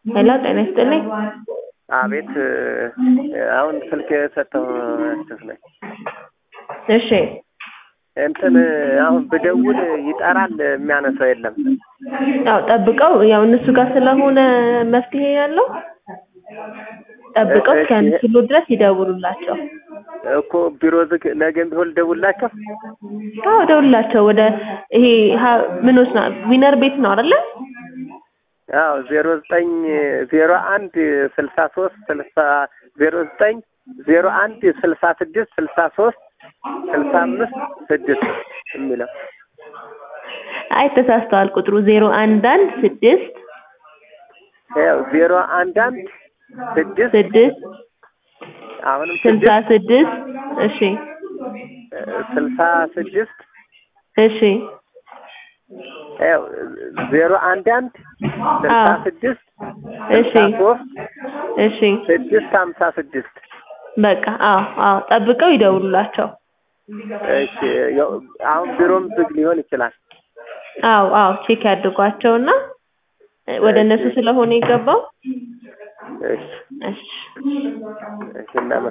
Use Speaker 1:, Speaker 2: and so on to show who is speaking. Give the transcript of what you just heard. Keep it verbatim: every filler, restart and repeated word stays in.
Speaker 1: ሄሎ ጤና ይስጥልኝ።
Speaker 2: አቤት አሁን ስልክ የሰጠው ነኝ።
Speaker 1: እሺ
Speaker 2: እንትን አሁን ብደውል ይጠራል የሚያነሳው የለም።
Speaker 1: አው ጠብቀው ያው እነሱ ጋር ስለሆነ መፍትሄ ያለው ጠብቀው እስኪያነሱሉ ድረስ ይደውሉላቸው
Speaker 2: እኮ ቢሮ ዝግ ነገም ቢሆን ደውላቸው።
Speaker 1: አው ደውላቸው ወደ ይሄ ምንስ ነው ዊነር ቤት ነው አይደለ?
Speaker 2: አዎ ዜሮ ዘጠኝ ዜሮ አንድ ስልሳ ሶስት ስልሳ ዜሮ ዘጠኝ ዜሮ አንድ ስልሳ ስድስት ስልሳ ሶስት ስልሳ አምስት ስድስት የሚለው
Speaker 1: አይ ተሳስተዋል። ቁጥሩ ዜሮ አንድ አንድ ስድስት
Speaker 2: ያው ዜሮ አንድ አንድ ስድስት
Speaker 1: ስድስት
Speaker 2: አሁንም
Speaker 1: ስልሳ ስድስት እሺ
Speaker 2: ስልሳ ስድስት
Speaker 1: እሺ
Speaker 2: ያው ዜሮ አንድ አንድ ስልሳ ስድስት
Speaker 1: እሺ እሺ
Speaker 2: ስድስት ሃምሳ ስድስት
Speaker 1: በቃ አዎ አዎ ጠብቀው ይደውሉላቸው።
Speaker 2: እሺ አሁን ቢሮም ዝግ ሊሆን ይችላል።
Speaker 1: አዎ አዎ ቼክ ያድርጓቸውና ወደ እነሱ ስለሆነ ይገባው።
Speaker 2: እሺ
Speaker 1: እሺ
Speaker 2: እሺ